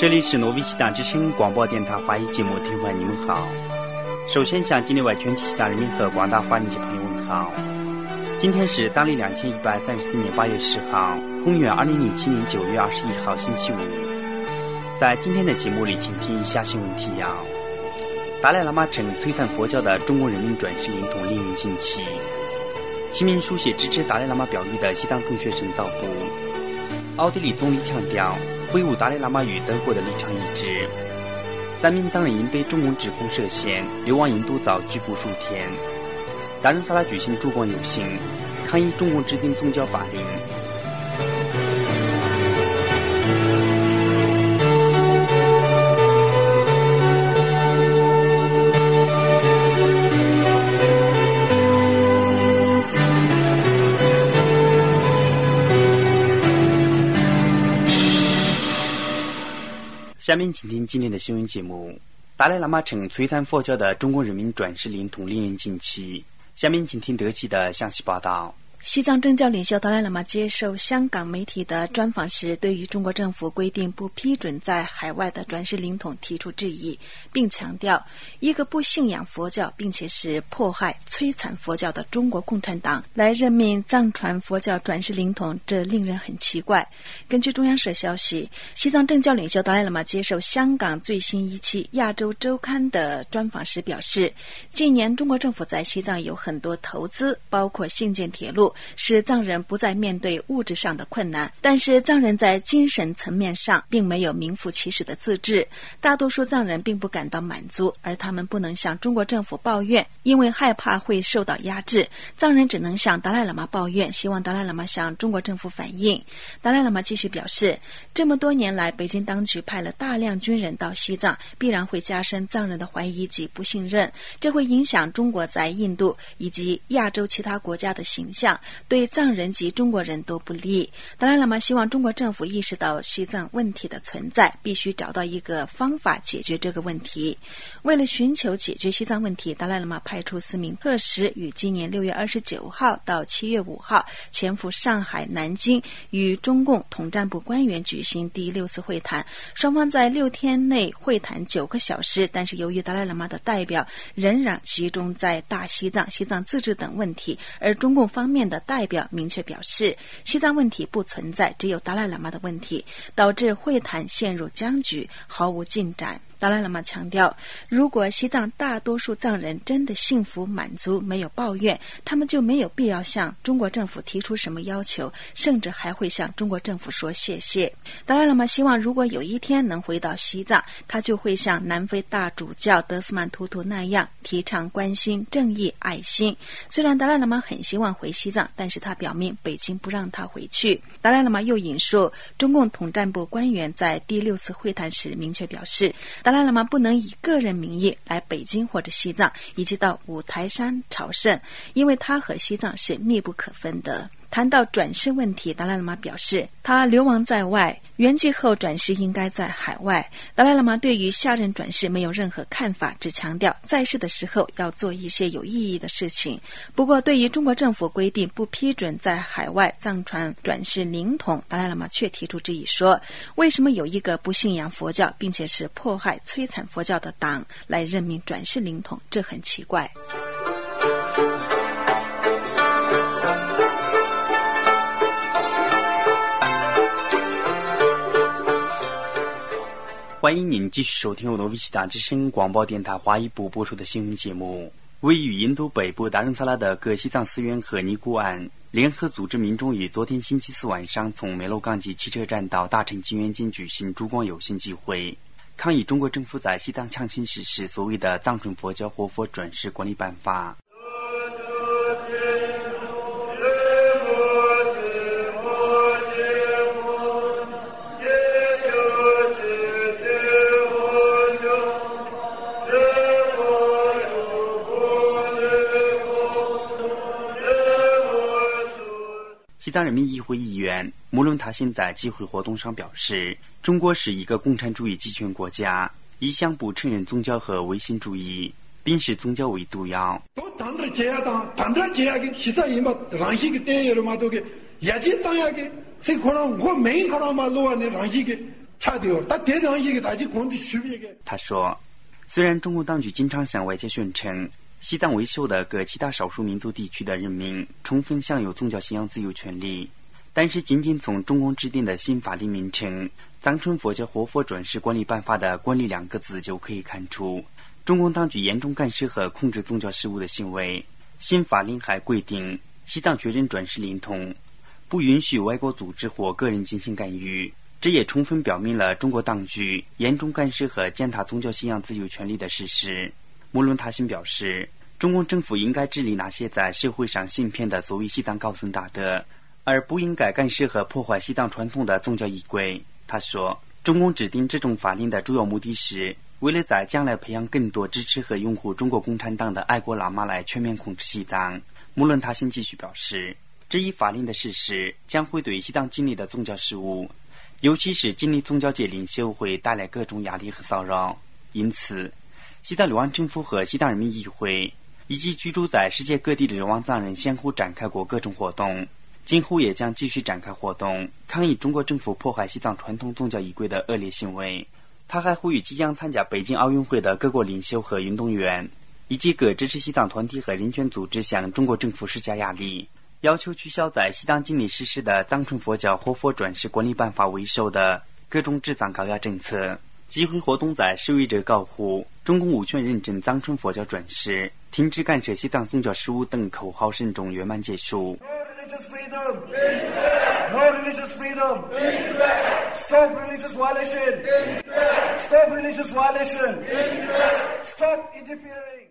这里是诺维西党之声广播电台华语节目，听众你们好。首先向境内外全体西党人民和广大华人及朋友问好。今天是当历2134年8月10号，公元2007年9月21号，星期五。在今天的节目里，请听以下新闻提要：达赖喇嘛称摧残佛教的中国人民转世灵童令人惊奇；齐名书写支持达赖喇嘛表意的西藏中学生遭捕；奥地利总理强调挥舞达赖喇嘛与德国的立场一致；3名藏人因被中共指控涉嫌流亡印度遭拘捕数天；达仁萨拉举行烛光游行，抗议中共制定宗教法令。下面请听今天的新闻节目。达赖喇嘛称摧残佛教的中国人民转世灵童令人惊奇。下面请听德基的详细报道。 西藏政教领袖达赖喇嘛接受香港媒体的专访时，对于中国政府规定不批准在海外的转世灵童提出质疑，并强调一个不信仰佛教并且是迫害摧残佛教的中国共产党来任命藏传佛教转世灵童，这令人很奇怪。根据中央社消息，西藏政教领袖达赖喇嘛接受香港最新一期亚洲周刊的专访时表示，近年中国政府在西藏有很多投资，包括兴建铁路，使藏人不再面对物质上的困难，但是藏人在精神层面上并没有名副其实的自治，大多数藏人并不感到满足，而他们不能向中国政府抱怨，因为害怕会受到压制。藏人只能向达赖喇嘛抱怨，希望达赖喇嘛向中国政府反映。达赖喇嘛继续表示，这么多年来北京当局派了大量军人到西藏，必然会加深藏人的怀疑及不信任，这会影响中国在印度以及亚洲其他国家的形象，对藏人及中国人都不利。达赖喇嘛希望中国政府意识到西藏问题的存在，必须找到一个方法解决这个问题。为了寻求解决西藏问题，达赖喇嘛派出4名特使于今年6月29号到7月5号前赴上海、南京，与中共统战部官员举行第6次会谈。双方在6天内会谈9个小时，但是由于达赖喇嘛的代表仍然集中在大西藏、西藏自治等问题，而中共方面的代表明确表示西藏问题不存在，只有达赖喇嘛的问题，导致会谈陷入僵局，毫无进展。达赖喇嘛强调，如果西藏大多数藏人真的幸福满足，没有抱怨，他们就没有必要向中国政府提出什么要求，甚至还会向中国政府说谢谢。达赖喇嘛希望如果有一天能回到西藏，他就会像南非大主教德斯曼图图那样提倡关心、正义、爱心。虽然达赖喇嘛很希望回西藏，但是他表明北京不让他回去。达赖喇嘛又引述中共统战部官员在第6次会谈时明确表示，达赖喇嘛不能以个人名义来北京或者西藏，以及到五台山朝圣，因为他和西藏是密不可分的。谈到转世问题，达赖喇嘛表示，他流亡在外，圆寂后转世应该在海外。达赖喇嘛对于下任转世没有任何看法，只强调在世的时候要做一些有意义的事情。不过对于中国政府规定不批准在海外藏传转世灵童，达赖喇嘛却提出质疑，说为什么有一个不信仰佛教并且是迫害摧残佛教的党来任命转世灵童，这很奇怪。 欢迎您继续收听诺维西达之声广播电台华语部播出的新闻节目。位于印度北部达仁萨拉的各西藏寺院和尼姑庵联合组织民众于昨天星期4晚上从梅洛冈吉汽车站到大乘金圆间举行烛光游行集会，抗议中国政府在西藏强行实施所谓的藏传佛教活佛转世管理办法。西藏人民议会议员穆伦塔辛在集会活动上表示，中国是一个共产主义集权国家，一向不承认宗教和唯心主义，并视宗教为毒药。 他说，虽然中共当局经常向外界宣称西藏为首的各其他少数民族地区的人民充分享有宗教信仰自由权利，但是仅仅从中共制定的新法令名称藏传佛教活佛转世管理办法的管理2个字就可以看出，中共当局严重干涉和控制宗教事务的行为。新法令还规定，西藏确认转世灵通，不允许外国组织或个人进行干预。这也充分表明了中国当局严重干涉和践踏宗教信仰自由权利的事实。穆伦塔辛表示，中共政府应该治理那些在社会上行骗的所谓西藏高僧大德，而不应该干涉和破坏西藏传统的宗教仪轨。他说，中共制定这种法令的主要目的是为了在将来培养更多支持和拥护中国共产党的爱国喇嘛来全面控制西藏。穆伦塔辛继续表示，这一法令的实施将会对西藏境内的宗教事务，尤其是境内宗教界领袖会带来各种压力和骚扰。因此，西藏流亡政府和西藏人民议会以及居住在世界各地的流亡藏人相互展开过各种活动，今后也将继续展开活动，抗议中国政府破坏西藏传统宗教仪轨的恶劣行为。他还呼吁即将参加北京奥运会的各国领袖和运动员，以及各支持西藏团体和人权组织向中国政府施加压力，要求取消在西藏境内实施的藏传佛教活佛转世管理办法为首的各种治藏高压政策。集会活动在示威者高呼中共无权认证藏传佛教转世、停止干涉西藏宗教事务等口号声中圆满结束。 Religious freedom! No religious freedom! Stop religious violation! Stop religious violation! Stop interfering!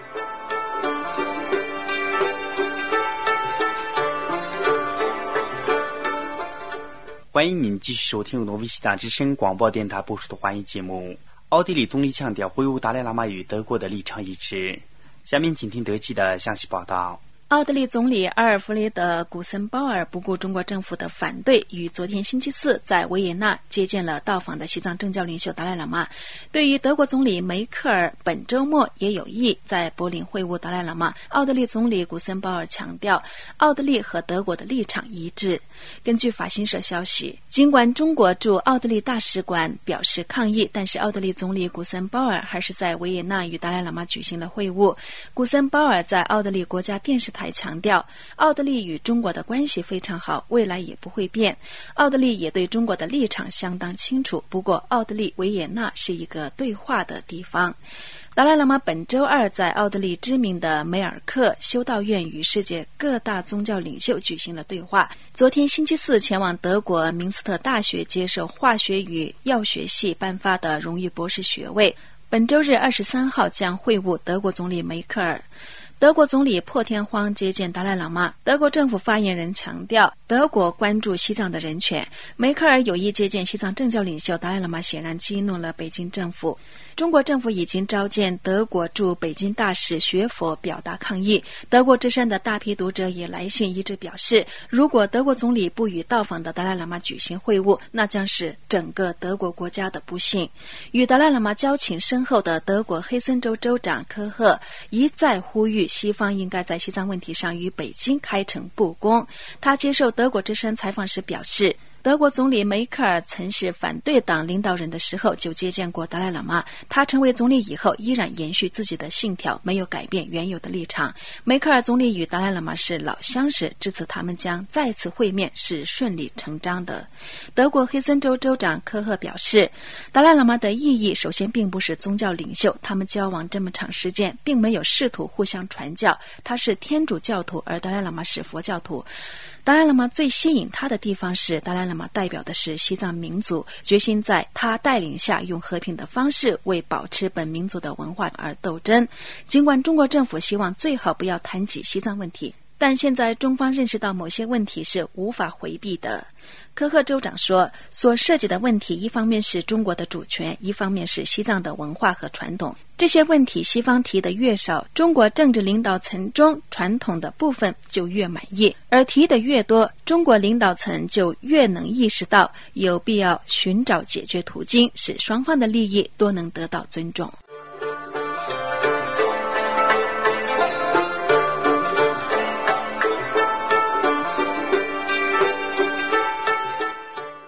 欢迎您继续收听由诺维西达之声广播电台播出的华语节目。奥地利总理强调维吾达赖喇嘛与德国的立场一致。下面请听德记的详细报道。 奥地利总理阿尔弗雷德·古森鲍尔不顾中国政府的反对，于昨天星期四在维也纳接见了到访的西藏政教领袖达赖喇嘛。对于德国总理梅克尔本周末也有意在柏林会晤达赖喇嘛，奥地利总理古森鲍尔强调，奥地利和德国的立场一致。根据法新社消息，尽管中国驻奥地利大使馆表示抗议，但是奥地利总理古森鲍尔还是在维也纳与达赖喇嘛举行了会晤。古森鲍尔在奥地利国家电视台强调，奥地利与中国的关系非常好，未来也不会变。奥地利也对中国的立场相当清楚，不过奥地利维也纳是一个对话的地方。达赖喇嘛本周二在奥地利知名的梅尔克修道院与世界各大宗教领袖举行了对话。昨天星期四前往德国明斯特大学接受化学与药学系颁发的荣誉博士学位。本周日23号将会晤德国总理梅克尔。德国总理破天荒接见达赖喇嘛。德国政府发言人强调，德国关注西藏的人权。梅克尔有意接见西藏政教领袖达赖喇嘛，显然激怒了北京政府。中国政府已经召见德国驻北京大使学佛表达抗议。德国之声的大批读者也来信一致表示，如果德国总理不与到访的达赖喇嘛举行会晤，那将是整个德国国家的不幸。与达赖喇嘛交情深厚的德国黑森州州长科赫一再呼吁西方应该在西藏问题上与北京开诚布公。他接受德国之声采访时表示，德国总理梅克尔曾是反对党领导人的时候就接见过达赖喇嘛，他成为总理以后依然延续自己的信条，没有改变原有的立场。梅克尔总理与达赖喇嘛是老相识，这次他们将再次会面是顺理成章的。德国黑森州州长科赫表示，达赖喇嘛的意义首先并不是宗教领袖，他们交往这么长时间并没有试图互相传教，他是天主教徒，而达赖喇嘛是佛教徒。达赖喇嘛最吸引他的地方是，达赖喇嘛代表的是西藏民族，决心在他带领下用和平的方式为保持本民族的文化而斗争。尽管中国政府希望最好不要谈及西藏问题，但现在中方认识到某些问题是无法回避的。科赫州长说，所涉及的问题一方面是中国的主权，一方面是西藏的文化和传统。这些问题西方提的越少，中国政治领导层中传统的部分就越满意，而提的越多，中国领导层就越能意识到有必要寻找解决途径，使双方的利益都能得到尊重。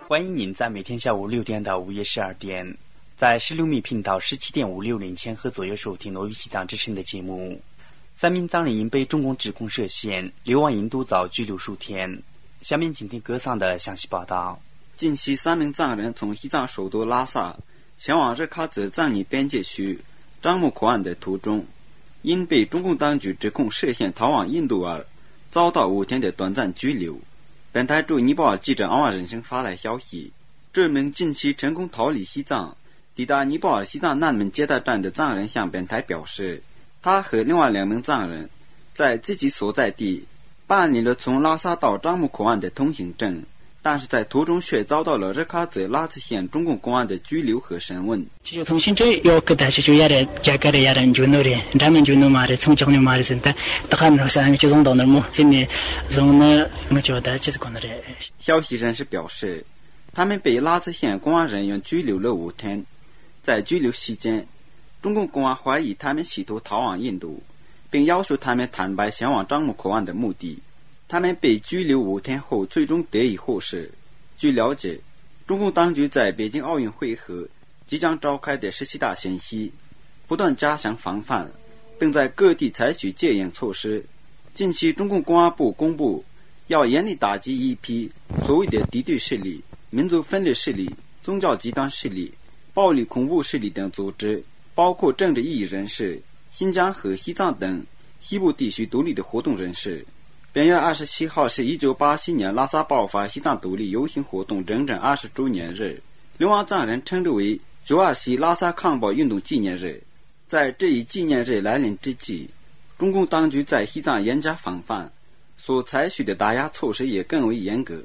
欢迎您在每天下午6点到午夜12点，在16米频道17.56零千赫左右收听挪威西藏之声的节目。3名藏人因被中共指控涉嫌流亡印度遭拘留数天。下面请听歌桑的详细报道。 近期3名藏人从西藏首都拉萨前往日喀则藏尼边界区樟木口岸的途中，因被中共当局指控涉嫌逃往印度而遭到5天的短暂拘留。本台驻尼泊尔记者昂瓦人生发来消息，这名近期成功逃离西藏抵达尼泊尔西藏难民接待站的藏人向本台表示，他和另外2名藏人在自己所在地办理了从拉萨到樟木口岸的通行证，但是在途中却遭到了日喀则拉孜县中共公安的拘留和审问。 就通行证要给大家就的加盖的人就那的，他们就那嘛的从江里嘛的现在，他们3个就从到那么，今年从那我觉得就是可能的。 消息人士表示，他们被拉孜县公安人员拘留了5天，在拘留期间，中共公安怀疑他们企图逃往印度，并要求他们坦白前往樟木口岸的目的。他们被拘留5天后最终得以获释。据了解，中共当局在北京奥运会和即将召开的17大前夕不断加强防范，并在各地采取戒严措施。近期中共公安部公布要严厉打击一批所谓的敌对势力、民族分裂势力、宗教极端势力、暴力恐怖势力等组织，包括政治异议人士、新疆和西藏等西部地区独立的活动人士。本月27号是1987年拉萨爆发西藏独立游行活动整整20周年日，流亡藏人称之为927拉萨抗暴运动纪念日。在这一纪念日来临之际，中共当局在西藏严加防范，所采取的打压措施也更为严格。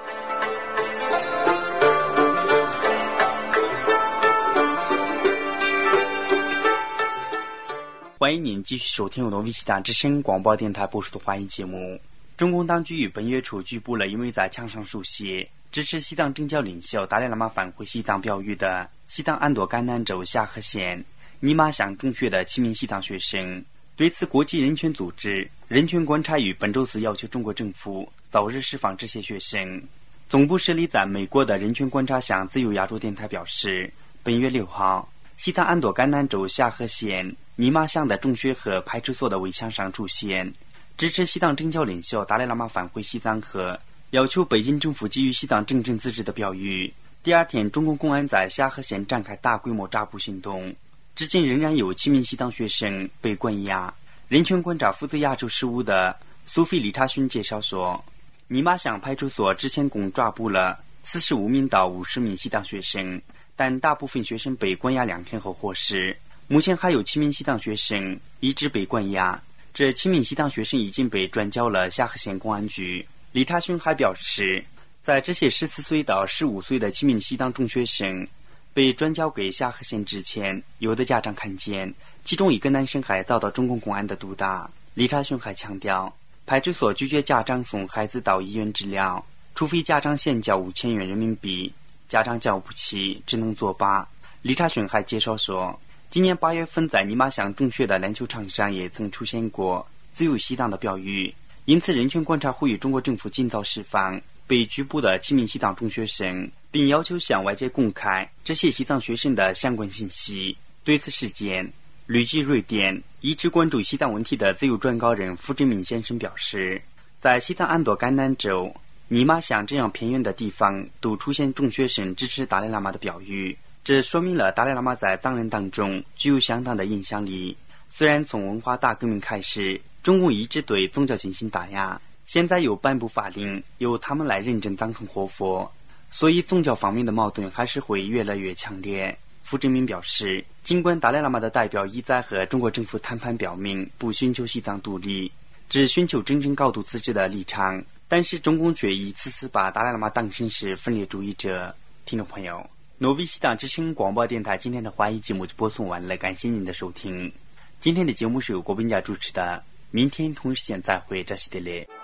欢迎您继续收听由挪威西藏之声广播电台播出的华语节目。中共当局于本月初拘捕了因为在墙上书写支持西藏政教领袖达赖喇嘛返回西藏标语的西藏安朵甘南州夏河县尼玛乡中学的7名西藏学生。对此，国际人权组织人权观察与本周四要求中国政府早日释放这些学生。总部设立在美国的人权观察向自由亚洲电台表示，本月6号西藏安朵甘南州夏河县尼玛乡的中学和派出所的围墙上出现支持西藏政教领袖达赖喇嘛返回西藏和要求北京政府给予西藏真正自治的标语。第二天，中共公安在夏河县展开大规模抓捕行动，至今仍然有7名西藏学生被关押。人权观察负责亚洲事务的苏菲理查逊介绍说，尼玛乡派出所之前共抓捕了45名到50名西藏学生，但大部分学生被关押2天后获释。目前还有7名西藏学生一直被关押，这7名西藏学生已经被转交了夏河县公安局。李查勋还表示，在这些14岁到15岁的7名西藏中学生被转交给夏河县之前，有的家长看见其中1个男生还遭到中共公安的毒打。李查勋还强调，派出所拒绝家长送孩子到医院治疗，除非家长先交5000元人民币，家长交不起只能作罢。李查勋还介绍说，今年8月份在尼玛乡中学的篮球场上也曾出现过自由西藏的标语，因此人权观察呼吁中国政府尽早释放被拘捕的7名西藏中学生，并要求向外界公开这些西藏学生的相关信息。对此事件，旅居瑞典一直关注西藏问题的自由撰稿人傅志明先生表示，在西藏安朵甘南州尼玛乡这样偏远的地方都出现中学生支持达赖喇嘛的标语，这说明了达赖喇嘛在藏人当中具有相当的影响力。虽然从文化大革命开始，中共一直对宗教进行打压，现在又颁布法令由他们来认证藏传活佛，所以宗教方面的矛盾还是会越来越强烈。傅志明表示，尽管达赖喇嘛的代表一再和中国政府谈判表明不寻求西藏独立，只寻求真正高度自治的立场，但是中共却一次次把达赖喇嘛当成是分裂主义者。听众朋友，挪威西藏之声广播电台今天的华语节目就播送完了，感谢您的收听。今天的节目是由郭斌家主持的，明天同一时间再会，扎西德勒。